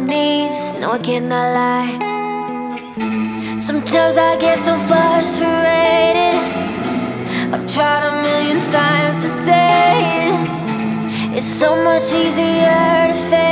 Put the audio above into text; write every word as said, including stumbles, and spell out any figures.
underneath. No, I cannot lie. Sometimes I get so frustrated. I've tried a million times to say it. It's so much easier to fake